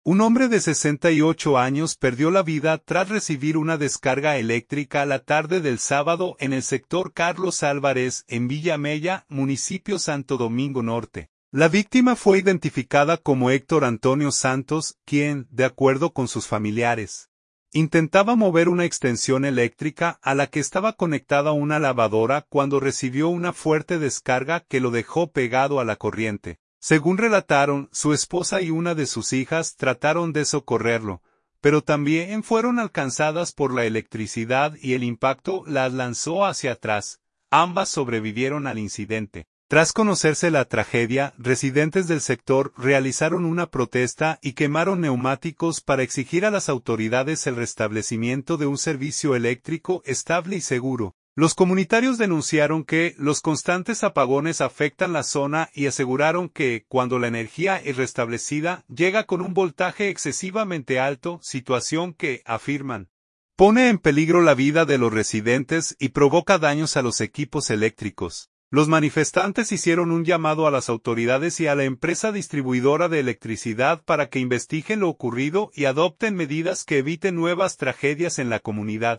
Un hombre de 68 años perdió la vida tras recibir una descarga eléctrica la tarde del sábado en el sector Carlos Álvarez, en Villa Mella, municipio Santo Domingo Norte. La víctima fue identificada como Héctor Antonio Santos, quien, de acuerdo con sus familiares, intentaba mover una extensión eléctrica a la que estaba conectada una lavadora cuando recibió una fuerte descarga que lo dejó pegado a la corriente. Según relataron, su esposa y una de sus hijas trataron de socorrerlo, pero también fueron alcanzadas por la electricidad y el impacto las lanzó hacia atrás. Ambas sobrevivieron al incidente. Tras conocerse la tragedia, residentes del sector realizaron una protesta y quemaron neumáticos para exigir a las autoridades el restablecimiento de un servicio eléctrico estable y seguro. Los comunitarios denunciaron que los constantes apagones afectan la zona y aseguraron que, cuando la energía es restablecida, llega con un voltaje excesivamente alto, situación que, afirman, pone en peligro la vida de los residentes y provoca daños a los equipos eléctricos. Los manifestantes hicieron un llamado a las autoridades y a la empresa distribuidora de electricidad para que investiguen lo ocurrido y adopten medidas que eviten nuevas tragedias en la comunidad.